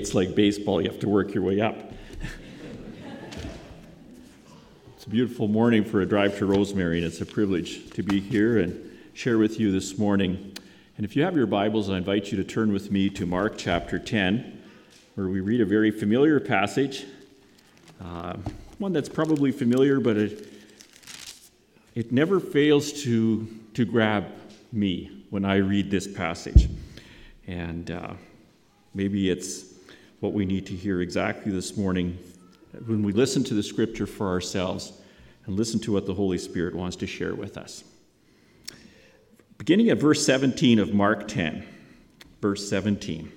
It's like baseball. You have to work your way up. It's a beautiful morning for a drive to Rosemary, and it's a privilege to be here and share with you this morning. And if you have your Bibles, I invite you to turn with me to Mark chapter 10, where we read a very familiar passage, one that's probably familiar, but it never fails to grab me when I read this passage. And maybe it's what we need to hear exactly this morning when we listen to the Scripture for ourselves and listen to what the Holy Spirit wants to share with us. Beginning at verse 17 of Mark 10, verse 17.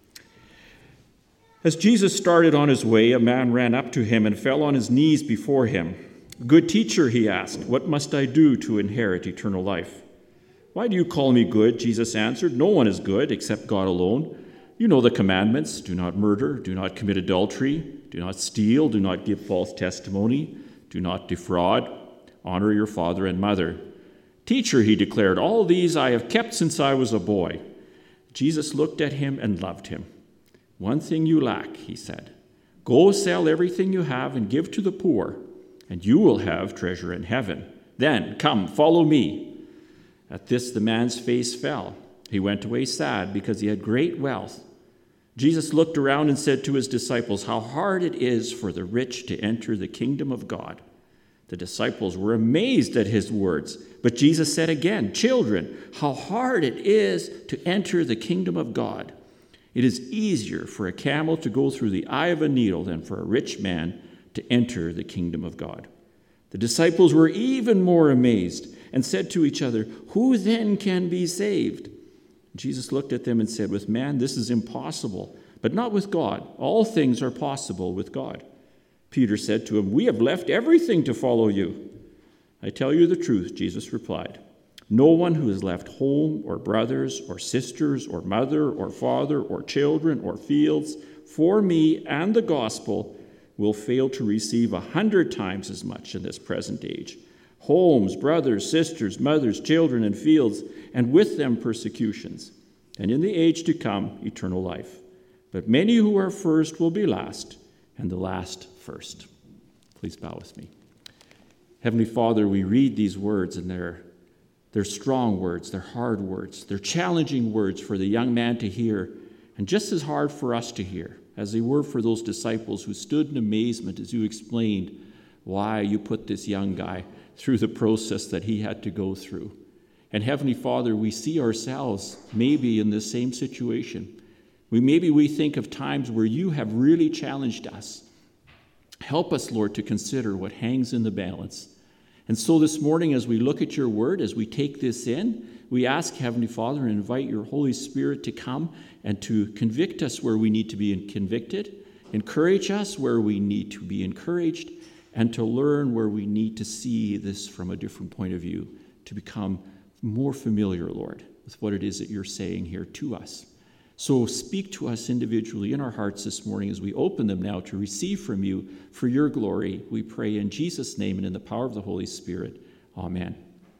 As Jesus started on his way, a man ran up to him and fell on his knees before him. "Good teacher," he asked, "what must I do to inherit eternal life?" "Why do you call me good?" Jesus answered. "No one is good except God alone. You know the commandments: do not murder, do not commit adultery, do not steal, do not give false testimony, do not defraud, honor your father and mother." "Teacher," he declared, "all these I have kept since I was a boy." Jesus looked at him and loved him. "One thing you lack," he said. "Go sell everything you have and give to the poor, and you will have treasure in heaven. Then come, follow me." At this the man's face fell. He went away sad because he had great wealth. Jesus looked around and said to his disciples, "How hard it is for the rich to enter the kingdom of God." The disciples were amazed at his words. But Jesus said again, "Children, how hard it is to enter the kingdom of God. It is easier for a camel to go through the eye of a needle than for a rich man to enter the kingdom of God." The disciples were even more amazed and said to each other, "Who then can be saved?" Jesus looked at them and said, "With man this is impossible, but not with God. All things are possible with God." Peter said to him, "We have left everything to follow you." "I tell you the truth," Jesus replied. "No one who has left home or brothers or sisters or mother or father or children or fields for me and the gospel will fail to receive 100 times as much in this present age. Homes, brothers, sisters, mothers, children, and fields, and with them persecutions, and in the age to come, eternal life. But many who are first will be last, and the last first." Please bow with me. Heavenly Father, we read these words, and they're strong words, they're hard words, they're challenging words for the young man to hear, and just as hard for us to hear, as they were for those disciples who stood in amazement as you explained why you put this young guy through the process that he had to go through. And Heavenly Father, we see ourselves maybe in the same situation. Maybe we think of times where you have really challenged us. Help us, Lord, to consider what hangs in the balance. And so this morning, as we look at your word, as we take this in, we ask, Heavenly Father, and invite your Holy Spirit to come and to convict us where we need to be convicted, encourage us where we need to be encouraged, and to learn where we need to see this from a different point of view, to become more familiar, Lord, with what it is that you're saying here to us. So speak to us individually in our hearts this morning as we open them now to receive from you for your glory. We pray in Jesus' name and in the power of the Holy Spirit. Amen.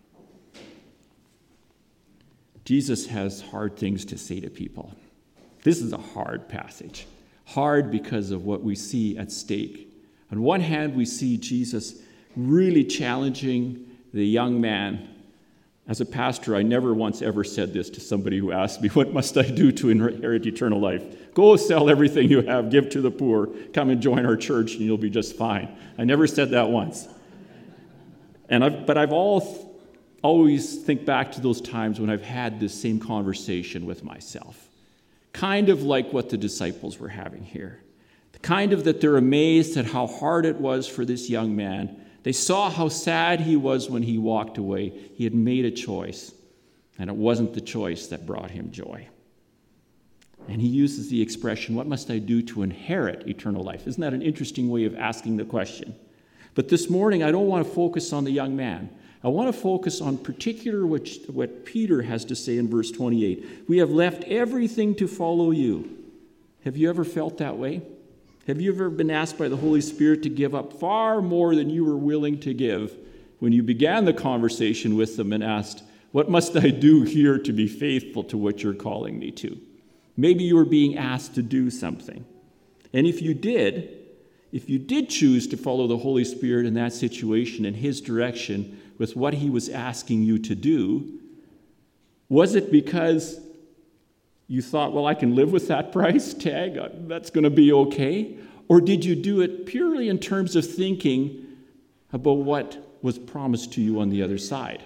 Jesus has hard things to say to people. This is a hard passage. Hard because of what we see at stake. On one hand, we see Jesus really challenging the young man. As a pastor, I never once ever said this to somebody who asked me, "What must I do to inherit eternal life?" "Go sell everything you have, give to the poor, come and join our church, and you'll be just fine." I never said that once. But I've always think back to those times when I've had this same conversation with myself. Kind of like what the disciples were having here. Kind of that they're amazed at how hard it was for this young man. They saw how sad he was when he walked away. He had made a choice, and it wasn't the choice that brought him joy. And he uses the expression, "What must I do to inherit eternal life?" Isn't that an interesting way of asking the question? But this morning, I don't want to focus on the young man. I want to focus on particular what Peter has to say in verse 28. "We have left everything to follow you." Have you ever felt that way? Have you ever been asked by the Holy Spirit to give up far more than you were willing to give when you began the conversation with them and asked, "What must I do here to be faithful to what you're calling me to?" Maybe you were being asked to do something. And if you did choose to follow the Holy Spirit in that situation, in his direction, with what he was asking you to do, was it because you thought, well, I can live with that price tag, that's going to be okay? Or did you do it purely in terms of thinking about what was promised to you on the other side?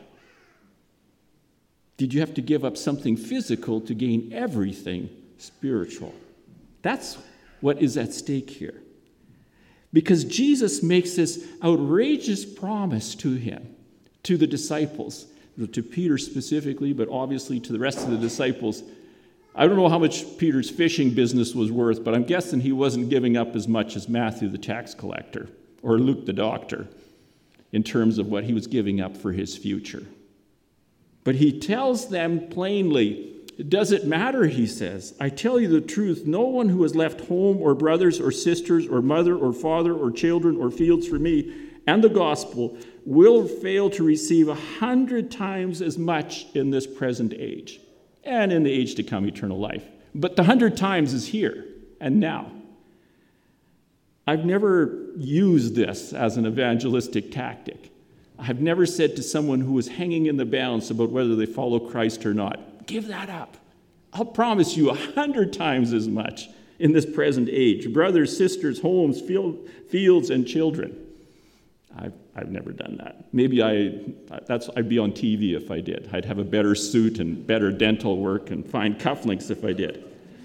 Did you have to give up something physical to gain everything spiritual? That's what is at stake here. Because Jesus makes this outrageous promise to him, to the disciples, to Peter specifically, but obviously to the rest of the disciples. I don't know how much Peter's fishing business was worth, but I'm guessing he wasn't giving up as much as Matthew the tax collector or Luke the doctor in terms of what he was giving up for his future. But he tells them plainly, does it matter, he says. I tell you the truth, no one who has left home or brothers or sisters or mother or father or children or fields for me and the gospel will fail to receive 100 times as much in this present age and in the age to come, eternal life. But the 100 times is here and now. I've never used this as an evangelistic tactic. I've never said to someone who was hanging in the balance about whether they follow Christ or not, give that up. I'll promise you 100 times as much in this present age. Brothers, sisters, homes, fields, and children. I've never done that. Maybe I'd be on TV if I did. I'd have a better suit and better dental work and fine cufflinks if I did.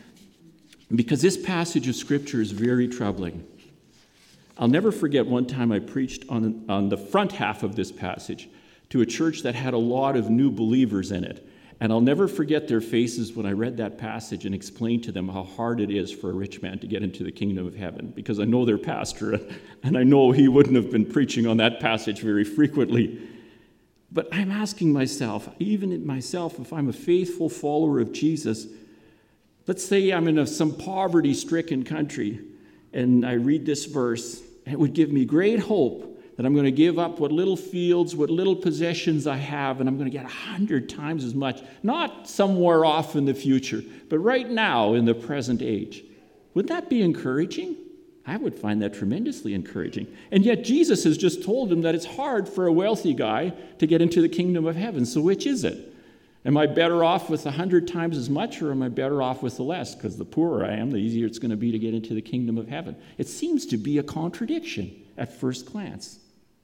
Because this passage of Scripture is very troubling. I'll never forget one time I preached on the front half of this passage to a church that had a lot of new believers in it. And I'll never forget their faces when I read that passage and explained to them how hard it is for a rich man to get into the kingdom of heaven, because I know their pastor, and I know he wouldn't have been preaching on that passage very frequently. But I'm asking myself, even myself, if I'm a faithful follower of Jesus, let's say I'm in some poverty-stricken country, and I read this verse, and it would give me great hope that I'm going to give up what little fields, what little possessions I have, and I'm going to get 100 times as much, not somewhere off in the future, but right now in the present age. Would that be encouraging? I would find that tremendously encouraging. And yet Jesus has just told him that it's hard for a wealthy guy to get into the kingdom of heaven. So which is it? Am I better off with 100 times as much, or am I better off with the less? Because the poorer I am, the easier it's going to be to get into the kingdom of heaven. It seems to be a contradiction at first glance.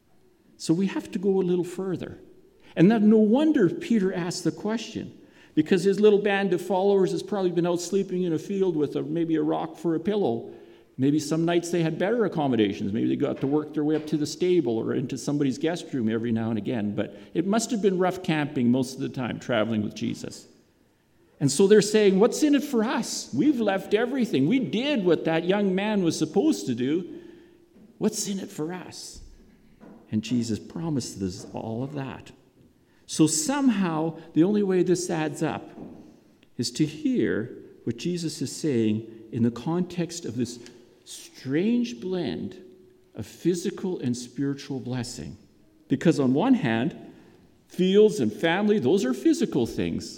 So we have to go a little further. And then no wonder Peter asked the question, because his little band of followers has probably been out sleeping in a field with maybe a rock for a pillow. Maybe some nights they had better accommodations. Maybe they got to work their way up to the stable or into somebody's guest room every now and again. But it must have been rough camping most of the time, traveling with Jesus. And so they're saying, what's in it for us? We've left everything. We did what that young man was supposed to do. What's in it for us? And Jesus promised us all of that. So somehow, the only way this adds up is to hear what Jesus is saying in the context of this strange blend of physical and spiritual blessing. Because on one hand, fields and family, those are physical things.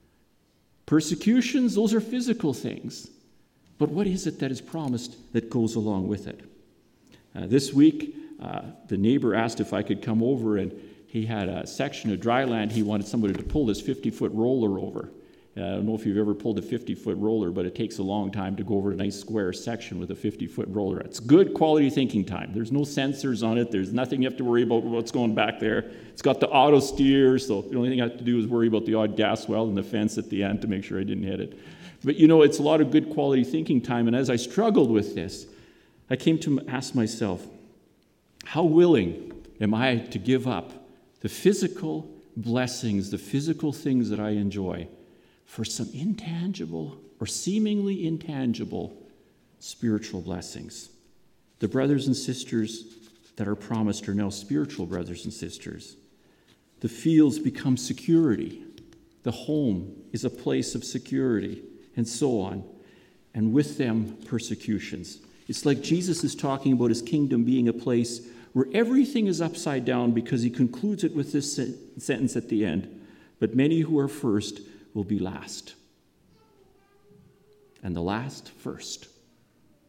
Persecutions, those are physical things. But what is it that is promised that goes along with it? This week, the neighbor asked if I could come over, and he had a section of dry land he wanted somebody to pull this 50-foot roller over. I don't know if you've ever pulled a 50-foot roller, but it takes a long time to go over a nice square section with a 50-foot roller. It's good quality thinking time. There's no sensors on it. There's nothing you have to worry about what's going back there. It's got the auto steer, so the only thing I have to do is worry about the odd gas well and the fence at the end to make sure I didn't hit it. But it's a lot of good quality thinking time, and as I struggled with this, I came to ask myself, how willing am I to give up the physical blessings, the physical things that I enjoy, for some intangible or seemingly intangible spiritual blessings? The brothers and sisters that are promised are now spiritual brothers and sisters. The fields become security. The home is a place of security, and so on. And with them, persecutions. It's like Jesus is talking about his kingdom being a place where everything is upside down, because he concludes it with this sentence at the end. But many who are first will be last, and the last first.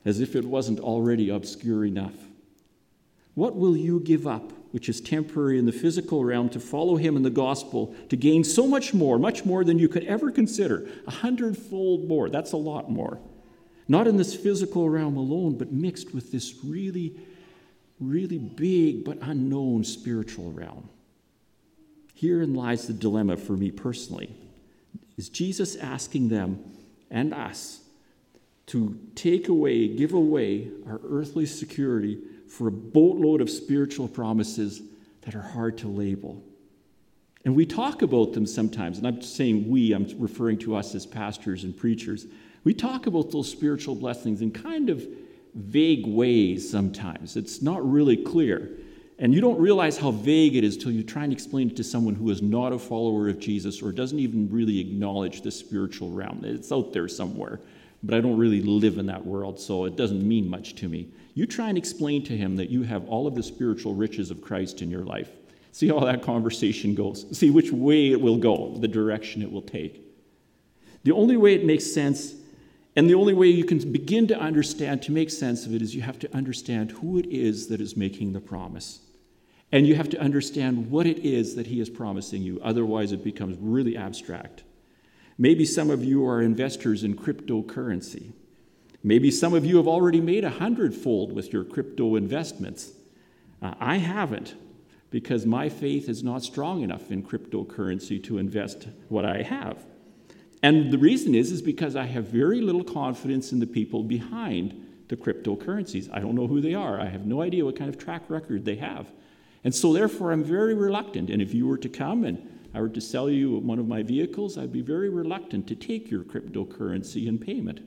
as if it wasn't already obscure enough. What will you give up, which is temporary in the physical realm, to follow him in the gospel, to gain so much more than you could ever consider, 100-fold more? That's a lot more. Not in this physical realm alone, but mixed with this really, really big but unknown spiritual realm. Herein lies the dilemma for me personally. Is Jesus asking them and us to give away our earthly security for a boatload of spiritual promises that are hard to label? And we talk about them sometimes, and I'm saying we, I'm referring to us as pastors and preachers. We talk about those spiritual blessings in kind of vague ways sometimes. It's not really clear. And you don't realize how vague it is till you try and explain it to someone who is not a follower of Jesus or doesn't even really acknowledge the spiritual realm. It's out there somewhere, but I don't really live in that world, so it doesn't mean much to me. You try and explain to him that you have all of the spiritual riches of Christ in your life. See how that conversation goes. See which way it will go, the direction it will take. The only way it makes sense, and the only way you can begin to understand, to make sense of it, is you have to understand who it is that is making the promise. And you have to understand what it is that he is promising you. Otherwise, it becomes really abstract. Maybe some of you are investors in cryptocurrency. Maybe some of you have already made 100-fold with your crypto investments. I haven't, because my faith is not strong enough in cryptocurrency to invest what I have. And the reason is because I have very little confidence in the people behind the cryptocurrencies. I don't know who they are. I have no idea what kind of track record they have. And so therefore, I'm very reluctant. And if you were to come and I were to sell you one of my vehicles, I'd be very reluctant to take your cryptocurrency in payment,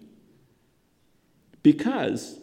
because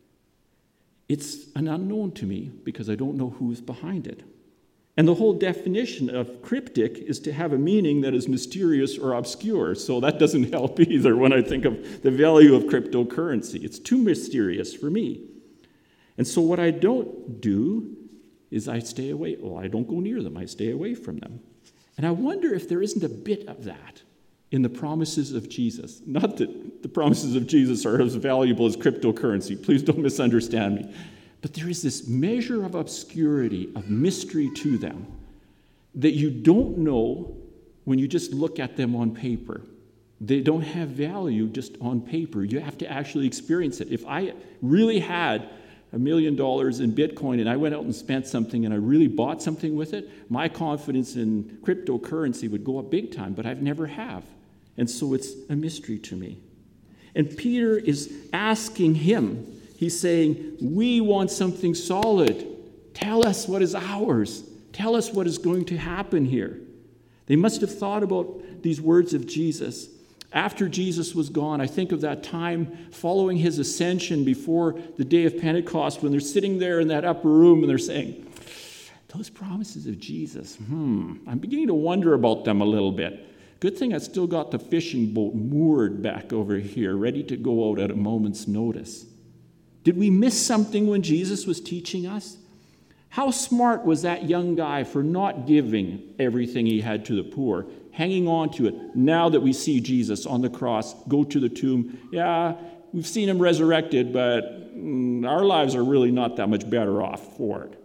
it's an unknown to me, because I don't know who's behind it. And the whole definition of cryptic is to have a meaning that is mysterious or obscure. So that doesn't help either when I think of the value of cryptocurrency. It's too mysterious for me. And so what I don't do is I stay away. Well, I don't go near them. I stay away from them. And I wonder if there isn't a bit of that in the promises of Jesus. Not that the promises of Jesus are as valuable as cryptocurrency. Please don't misunderstand me. But there is this measure of obscurity, of mystery to them, that you don't know when you just look at them on paper. They don't have value just on paper. You have to actually experience it. If I really had $1 million in Bitcoin and I went out and spent something and I really bought something with it, my confidence in cryptocurrency would go up big time, but I've never have. And so it's a mystery to me. And Peter is asking him, he's saying, we want something solid. Tell us what is ours. Tell us what is going to happen here. They must have thought about these words of Jesus. After Jesus was gone, I think of that time following his ascension before the day of Pentecost, when they're sitting there in that upper room and they're saying, those promises of Jesus, I'm beginning to wonder about them a little bit. Good thing I still got the fishing boat moored back over here, ready to go out at a moment's notice. Did we miss something when Jesus was teaching us? How smart was that young guy for not giving everything he had to the poor, hanging on to it? Now that we see Jesus on the cross, go to the tomb. Yeah, we've seen him resurrected, but our lives are really not that much better off for it.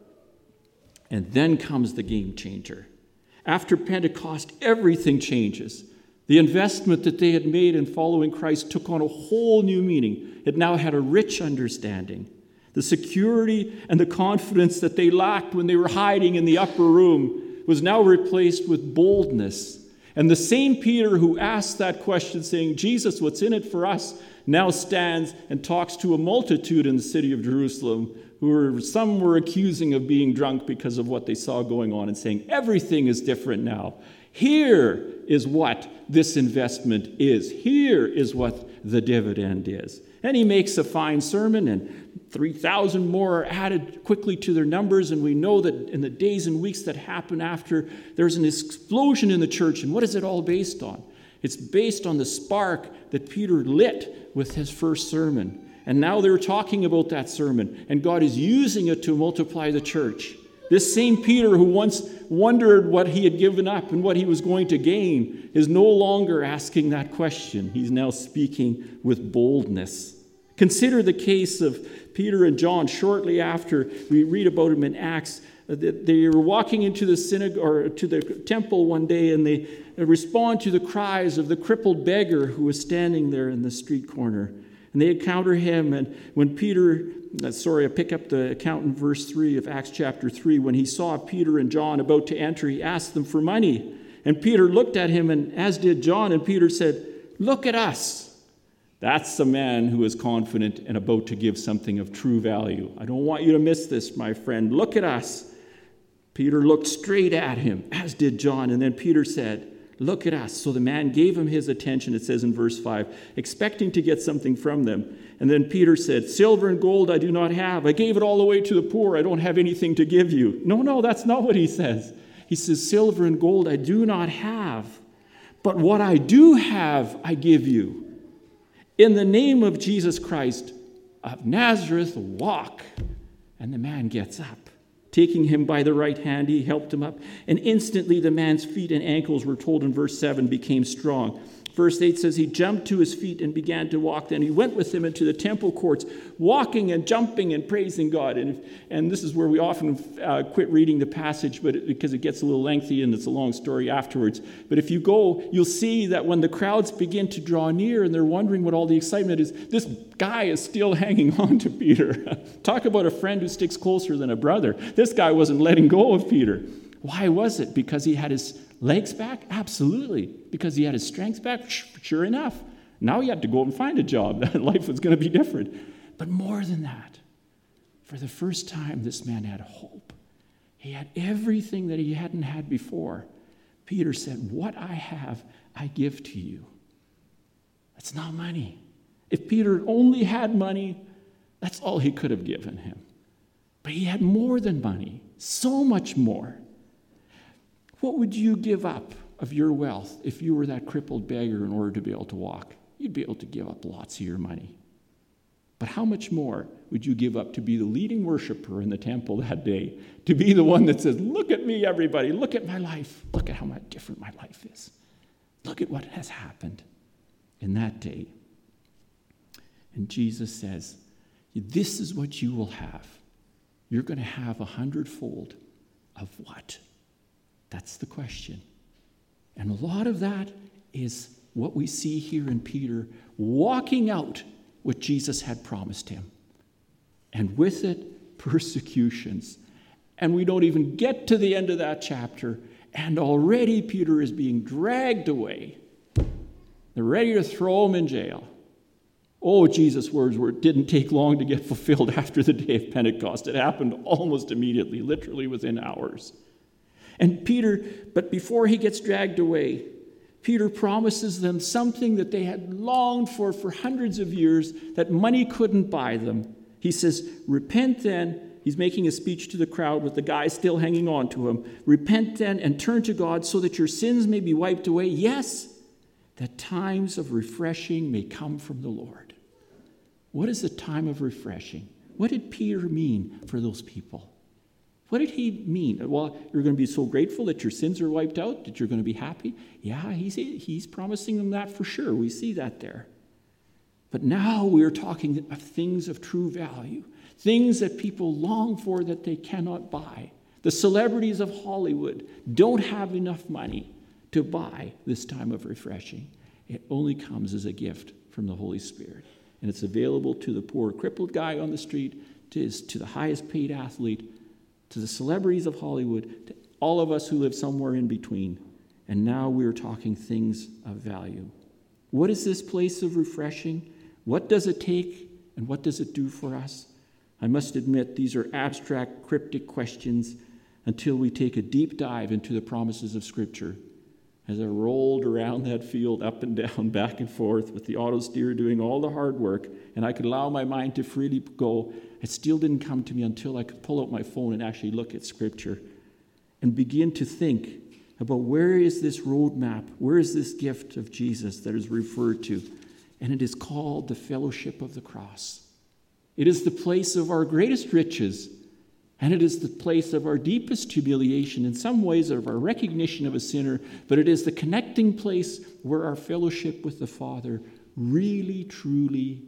And then comes the game changer. After Pentecost, everything changes. The investment that they had made in following Christ took on a whole new meaning. It now had a rich understanding. The security and the confidence that they lacked when they were hiding in the upper room was now replaced with boldness. And the same Peter who asked that question, saying, Jesus, what's in it for us, now stands and talks to a multitude in the city of Jerusalem, some were accusing of being drunk because of what they saw going on, and saying, everything is different now. Here is what this investment is. Here is what the dividend is. And he makes a fine sermon, and 3,000 more are added quickly to their numbers, and we know that in the days and weeks that happen after, there's an explosion in the church. And what is it all based on? It's based on the spark that Peter lit with his first sermon. And now they're talking about that sermon, and God is using it to multiply the church. This same Peter who once wondered what he had given up and what he was going to gain is no longer asking that question. He's now speaking with boldness, Consider the case of Peter and John shortly after we read about him in Acts. They were walking into the synagogue or to the temple one day, and they respond to the cries of the crippled beggar who was standing there in the street corner. And they encounter him, and when Peter, I pick up the account in verse 3 of Acts chapter 3. When he saw Peter and John about to enter, he asked them for money. And Peter looked at him, and as did John, and Peter said, "Look at us." That's the man who is confident and about to give something of true value. I don't want you to miss this, my friend. Look at us. Peter looked straight at him, as did John, and then Peter said, "Look at us." So the man gave him his attention, it says in verse 5, expecting to get something from them. And then Peter said, "Silver and gold I do not have. I gave it all away to the poor. I don't have anything to give you." No, that's not what he says. He says, "Silver and gold I do not have, but what I do have I give you. In the name of Jesus Christ of Nazareth, walk." And the man gets up. Taking him by the right hand, he helped him up. And instantly the man's feet and ankles, we're told in verse 7, became strong. Verse 8 says he jumped to his feet and began to walk. Then he went with him into the temple courts, walking and jumping and praising God. And this is where we often quit reading the passage because it gets a little lengthy and it's a long story afterwards. But if you go, you'll see that when the crowds begin to draw near and they're wondering what all the excitement is, this guy is still hanging on to Peter. Talk about a friend who sticks closer than a brother. This guy wasn't letting go of Peter. Why was it? Because he had his legs back? Absolutely. Because he had his strength back? Sure enough. Now he had to go and find a job. Life was going to be different. But more than that, for the first time, this man had hope. He had everything that he hadn't had before. Peter said, "What I have, I give to you." That's not money. If Peter only had money, that's all he could have given him. But he had more than money, so much more. What would you give up of your wealth if you were that crippled beggar in order to be able to walk? You'd be able to give up lots of your money. But how much more would you give up to be the leading worshiper in the temple that day? To be the one that says, "Look at me, everybody. Look at my life. Look at how much different my life is. Look at what has happened in that day." And Jesus says, this is what you will have. You're going to have 100-fold of what? That's the question. And a lot of that is what we see here in Peter walking out what Jesus had promised him. And with it, persecutions. And we don't even get to the end of that chapter, and already Peter is being dragged away. They're ready to throw him in jail. Oh, Jesus' words didn't take long to get fulfilled after the day of Pentecost. It happened almost immediately, literally within hours. And Peter, but before he gets dragged away, Peter promises them something that they had longed for hundreds of years, that money couldn't buy them. He says, "Repent then." He's making a speech to the crowd with the guy still hanging on to him. "Repent then and turn to God so that your sins may be wiped away. Yes, that times of refreshing may come from the Lord." What is a time of refreshing? What did Peter mean for those people? What did he mean? Well, you're going to be so grateful that your sins are wiped out, that you're going to be happy. Yeah, he's promising them that for sure. We see that there. But now we're talking of things of true value, things that people long for that they cannot buy. The celebrities of Hollywood don't have enough money to buy this time of refreshing. It only comes as a gift from the Holy Spirit. And it's available to the poor crippled guy on the street, to the highest paid athlete, to the celebrities of Hollywood, to all of us who live somewhere in between. And now we're talking things of value. What is this place of refreshing? What does it take, and what does it do for us? I must admit, these are abstract, cryptic questions until we take a deep dive into the promises of Scripture. As I rolled around that field, up and down, back and forth, with the auto steer doing all the hard work, and I could allow my mind to freely go, it still didn't come to me until I could pull out my phone and actually look at Scripture and begin to think about where is this roadmap, where is this gift of Jesus that is referred to? And it is called the fellowship of the cross. It is the place of our greatest riches, and it is the place of our deepest humiliation, in some ways of our recognition of a sinner, but it is the connecting place where our fellowship with the Father really, truly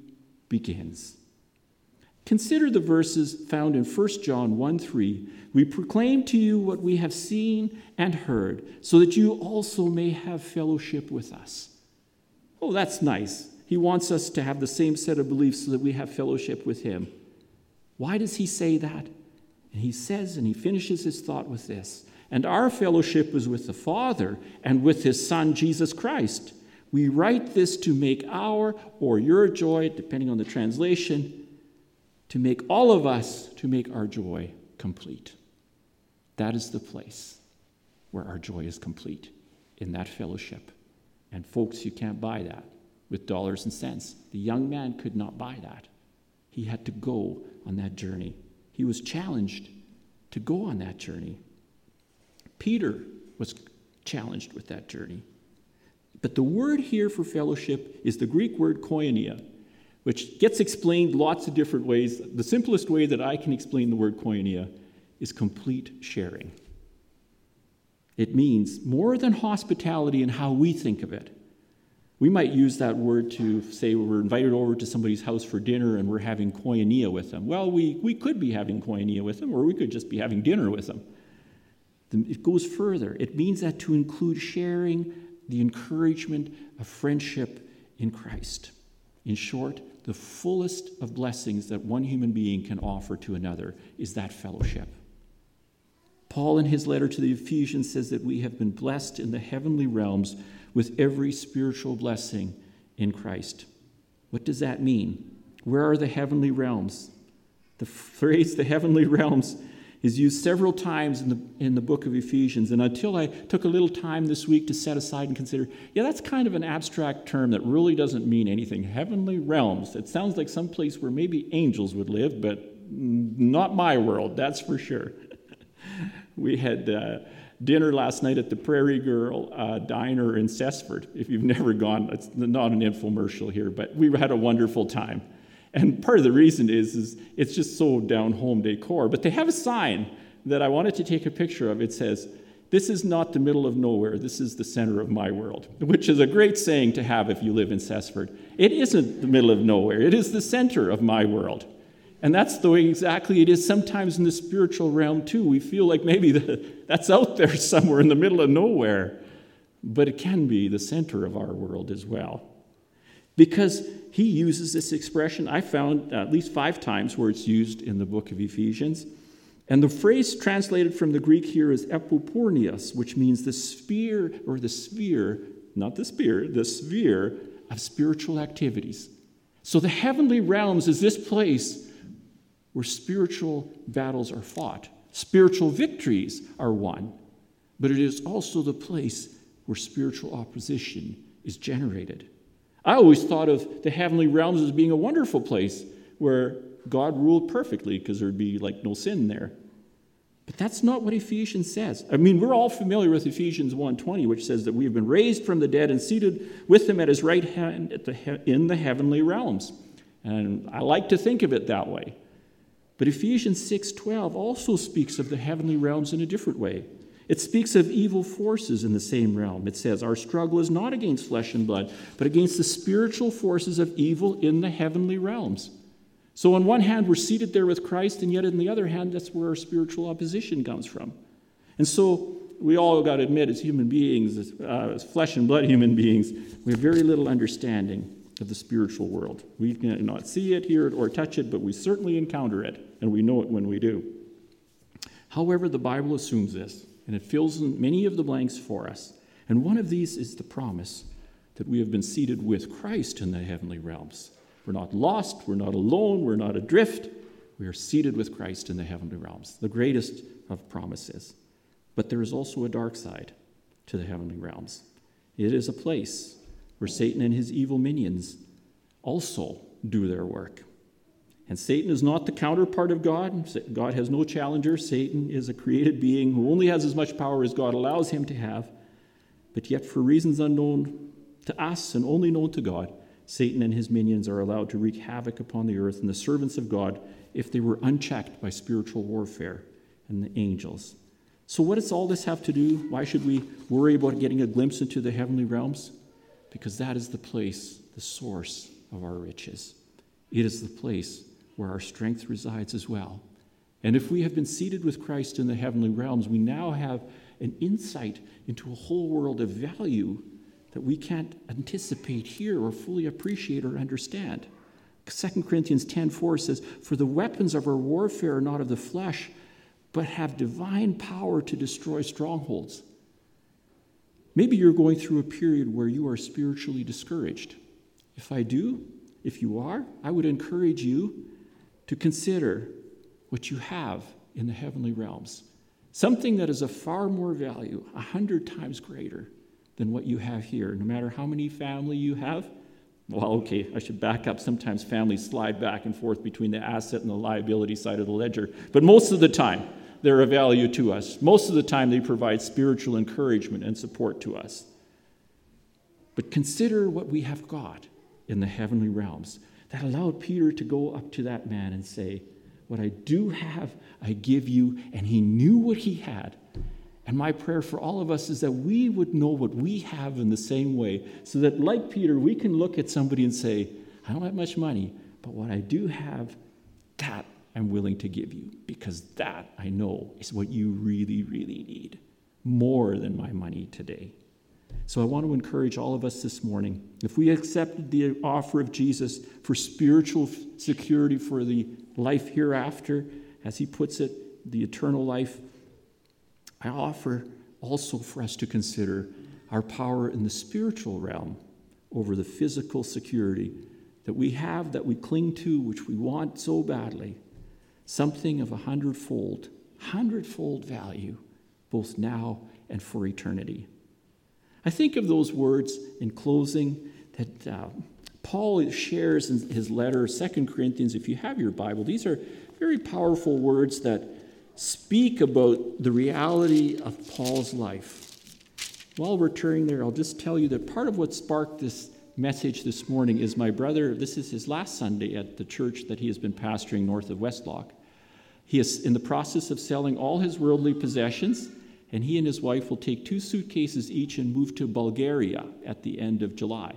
begins. Consider the verses found in 1 John 1:3. We proclaim to you what we have seen and heard, so that you also may have fellowship with us. Oh, that's nice. He wants us to have the same set of beliefs so that we have fellowship with him. Why does he say that? And he says, and he finishes his thought with this, and our fellowship is with the Father and with his Son, Jesus Christ. We write this to make our or your joy, depending on the translation, to make all of us, to make our joy complete. That is the place where our joy is complete, in that fellowship. And folks, you can't buy that with dollars and cents. The young man could not buy that. He had to go on that journey. He was challenged to go on that journey. Peter was challenged with that journey. But the word here for fellowship is the Greek word koinonia, which gets explained lots of different ways. The simplest way that I can explain the word koinonia is complete sharing. It means more than hospitality in how we think of it. We might use that word to say we're invited over to somebody's house for dinner and we're having koinonia with them. Well, we could be having koinonia with them, or we could just be having dinner with them. It goes further. It means that to include sharing the encouragement of friendship in Christ. In short, the fullest of blessings that one human being can offer to another is that fellowship. Paul, in his letter to the Ephesians, says that we have been blessed in the heavenly realms with every spiritual blessing in Christ. What does that mean? Where are the heavenly realms? The phrase, the heavenly realms, is used several times in the book of Ephesians. And until I took a little time this week to set aside and consider, that's kind of an abstract term that really doesn't mean anything. Heavenly realms. It sounds like some place where maybe angels would live, but not my world, that's for sure. We had dinner last night at the Prairie Girl Diner in Cessford. If you've never gone, it's not an infomercial here, but we had a wonderful time. And part of the reason is it's just so down-home decor. But they have a sign that I wanted to take a picture of. It says, "This is not the middle of nowhere. This is the center of my world," which is a great saying to have if you live in Cessford. It isn't the middle of nowhere. It is the center of my world. And that's the way exactly it is sometimes in the spiritual realm, too. We feel like maybe that's out there somewhere in the middle of nowhere. But it can be the center of our world as well. Because he uses this expression, I found at least 5 times where it's used in the book of Ephesians. And the phrase translated from the Greek here is epipornios, which means the sphere, not the spear, the sphere of spiritual activities. So the heavenly realms is this place where spiritual battles are fought, spiritual victories are won, but it is also the place where spiritual opposition is generated. I always thought of the heavenly realms as being a wonderful place where God ruled perfectly because there'd be like no sin there. But that's not what Ephesians says. I mean, we're all familiar with Ephesians 1:20, which says that we have been raised from the dead and seated with him at his right hand in the heavenly realms. And I like to think of it that way. But Ephesians 6:12 also speaks of the heavenly realms in a different way. It speaks of evil forces in the same realm. It says, our struggle is not against flesh and blood, but against the spiritual forces of evil in the heavenly realms. So on one hand, we're seated there with Christ, and yet on the other hand, that's where our spiritual opposition comes from. And so we all got to admit, as human beings, as flesh and blood human beings, we have very little understanding of the spiritual world. We cannot see it, hear it, or touch it, but we certainly encounter it, and we know it when we do. However, the Bible assumes this, and it fills in many of the blanks for us. And one of these is the promise that we have been seated with Christ in the heavenly realms. We're not lost, we're not alone, we're not adrift. We are seated with Christ in the heavenly realms, the greatest of promises. But there is also a dark side to the heavenly realms. It is a place where Satan and his evil minions also do their work. And Satan is not the counterpart of God. God has no challenger. Satan is a created being who only has as much power as God allows him to have. But yet, for reasons unknown to us and only known to God, Satan and his minions are allowed to wreak havoc upon the earth and the servants of God if they were unchecked by spiritual warfare and the angels. So what does all this have to do? Why should we worry about getting a glimpse into the heavenly realms? Because that is the place, the source of our riches. it is the place where our strength resides as well. And if we have been seated with Christ in the heavenly realms, we now have an insight into a whole world of value that we can't anticipate here or fully appreciate or understand. 2 Corinthians 10:4 says, "For the weapons of our warfare are not of the flesh, but have divine power to destroy strongholds." Maybe you're going through a period where you are spiritually discouraged. If you are, I would encourage you to consider what you have in the heavenly realms. Something that is of far more value, 100 times greater than what you have here. No matter how many family you have, well, okay, I should back up. Sometimes families slide back and forth between the asset and the liability side of the ledger. But most of the time, they're of value to us. Most of the time, they provide spiritual encouragement and support to us. But consider what we have got in the heavenly realms that allowed Peter to go up to that man and say, "What I do have, I give you." And he knew what he had. And my prayer for all of us is that we would know what we have in the same way, so that, like Peter, we can look at somebody and say, "I don't have much money, but what I do have, that I'm willing to give you, because that I know is what you really, really need, more than my money today." So I want to encourage all of us this morning, if we accepted the offer of Jesus for spiritual security for the life hereafter, as he puts it, the eternal life, I offer also for us to consider our power in the spiritual realm over the physical security that we have, that we cling to, which we want so badly, something of 100-fold value, both now and for eternity. I think of those words in closing that Paul shares in his letter, 2 Corinthians. If you have your Bible, these are very powerful words that speak about the reality of Paul's life. While we're turning there, I'll just tell you that part of what sparked this message this morning is my brother. This is his last Sunday at the church that he has been pastoring north of Westlock. He is in the process of selling all his worldly possessions, and he and his wife will take 2 suitcases each and move to Bulgaria at the end of July.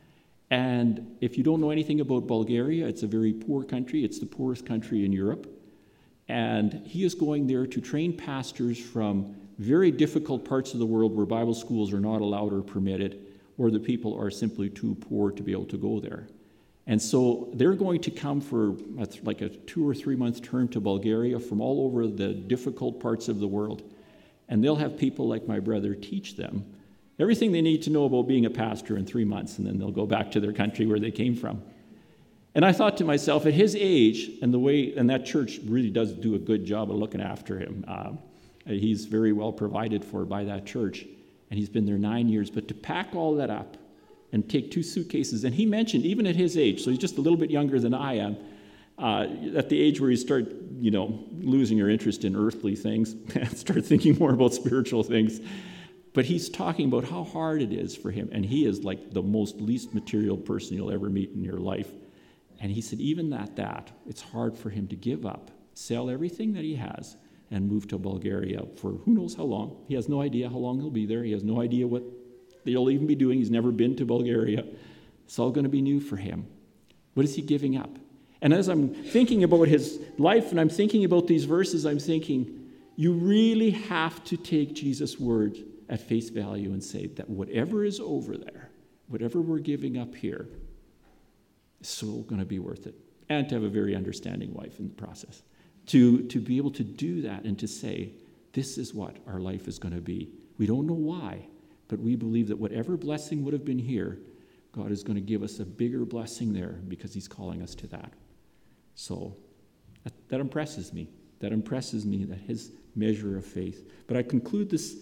And if you don't know anything about Bulgaria, it's a very poor country. It's the poorest country in Europe. And he is going there to train pastors from very difficult parts of the world where Bible schools are not allowed or permitted, or the people are simply too poor to be able to go there. And so they're going to come for like a 2 or 3 month term to Bulgaria from all over the difficult parts of the world. And they'll have people like my brother teach them everything they need to know about being a pastor in 3 months, and then they'll go back to their country where they came from. And I thought to myself, at his age, and that church really does do a good job of looking after him. He's very well provided for by that church, and he's been there 9 years. But to pack all that up and take 2 suitcases, and he mentioned even at his age, so he's just a little bit younger than I am, at the age where you start, losing your interest in earthly things and start thinking more about spiritual things. But he's talking about how hard it is for him, and he is like the most least material person you'll ever meet in your life. And he said even that, it's hard for him to give up, sell everything that he has, and move to Bulgaria for who knows how long. He has no idea how long he'll be there. He has no idea what they'll even be doing. He's never been to Bulgaria. It's all going to be new for him. What is he giving up? And as I'm thinking about his life and I'm thinking about these verses, I'm thinking, you really have to take Jesus' word at face value and say that whatever is over there, whatever we're giving up here, is so going to be worth it. And to have a very understanding wife in the process. To be able to do that and to say, this is what our life is going to be. We don't know why, but we believe that whatever blessing would have been here, God is going to give us a bigger blessing there because he's calling us to that. So that impresses me. That impresses me, that his measure of faith. But I conclude this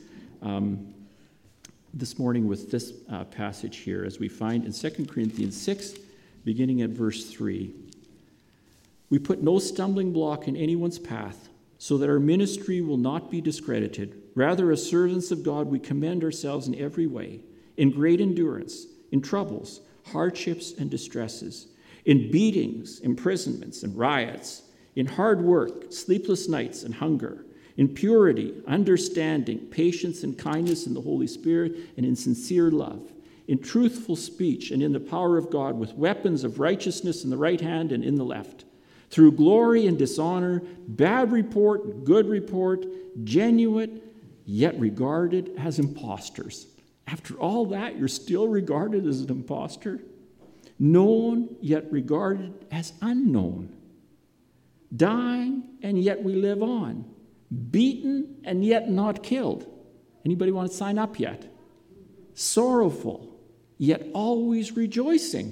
morning with this passage here, as we find in 2 Corinthians 6, beginning at verse 3. We put no stumbling block in anyone's path, so that our ministry will not be discredited. Rather, as servants of God, we commend ourselves in every way, in great endurance, in troubles, hardships, and distresses, in beatings, imprisonments, and riots, in hard work, sleepless nights, and hunger, in purity, understanding, patience, and kindness in the Holy Spirit, and in sincere love, in truthful speech and in the power of God, with weapons of righteousness in the right hand and in the left, through glory and dishonor, bad report, good report, genuine, yet regarded as impostors. After all that, you're still regarded as an impostor? Known, yet regarded as unknown. Dying, and yet we live on. Beaten, and yet not killed. Anybody want to sign up yet? Sorrowful, yet always rejoicing.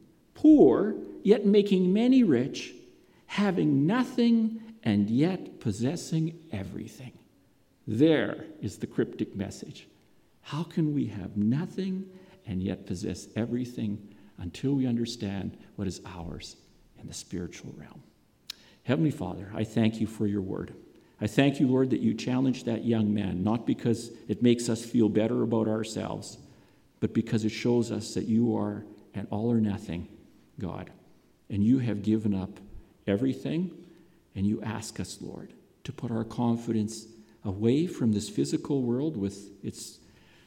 Poor, yet making many rich. Having nothing, and yet possessing everything. There is the cryptic message. How can we have nothing and yet possess everything until we understand what is ours in the spiritual realm? Heavenly Father, I thank you for your word. I thank you, Lord, that you challenged that young man, not because it makes us feel better about ourselves, but because it shows us that you are an all or nothing God, and you have given up everything, and you ask us, Lord, to put our confidence away from this physical world with its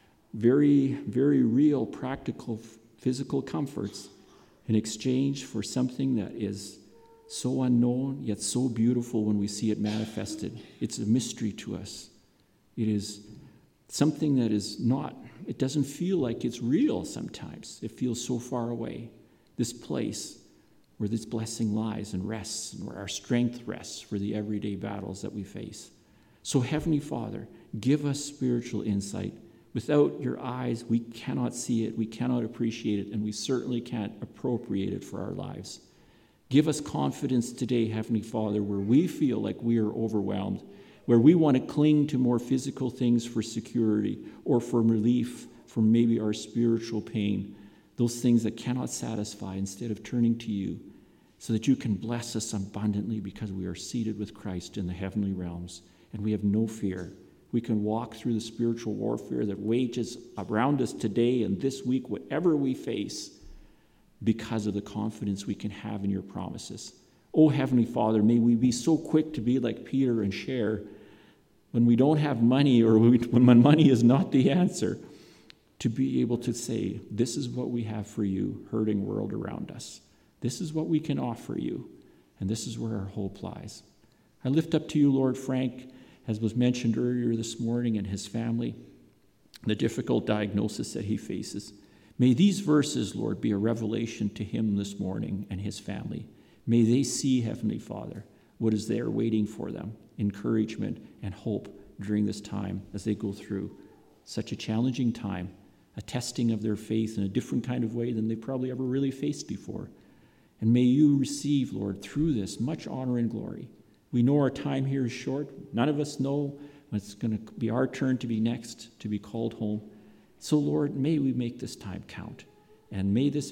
very, very real, practical, physical comforts in exchange for something that is so unknown, yet so beautiful when we see it manifested. It's a mystery to us. It is something that is not, it doesn't feel like it's real sometimes. It feels so far away. This place where this blessing lies and rests, and where our strength rests for the everyday battles that we face. So, Heavenly Father, give us spiritual insight. Without your eyes, we cannot see it, we cannot appreciate it, and we certainly can't appropriate it for our lives. Give us confidence today, Heavenly Father, where we feel like we are overwhelmed, where we want to cling to more physical things for security or for relief from maybe our spiritual pain, those things that cannot satisfy, instead of turning to you so that you can bless us abundantly because we are seated with Christ in the heavenly realms and we have no fear. We can walk through the spiritual warfare that wages around us today and this week, whatever we face, because of the confidence we can have in your promises. Oh, Heavenly Father, may we be so quick to be like Peter and share when we don't have money or when money is not the answer, to be able to say, this is what we have for you, hurting world around us. This is what we can offer you, and this is where our hope lies. I lift up to you, Lord, Frank, as was mentioned earlier this morning, and his family, the difficult diagnosis that he faces. May these verses, Lord, be a revelation to him this morning and his family. May they see, Heavenly Father, what is there waiting for them, encouragement and hope during this time as they go through such a challenging time, a testing of their faith in a different kind of way than they probably ever really faced before. And may you receive, Lord, through this much honor and glory. We know our time here is short. None of us know when it's going to be our turn to be next, to be called home. So, Lord, may we make this time count. And may this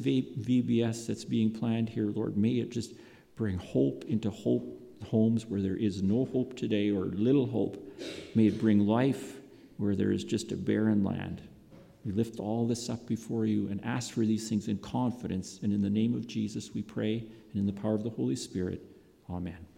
VBS that's being planned here, Lord, may it just bring hope into homes where there is no hope today or little hope. May it bring life where there is just a barren land. We lift all this up before you and ask for these things in confidence. And in the name of Jesus we pray, and in the power of the Holy Spirit, amen.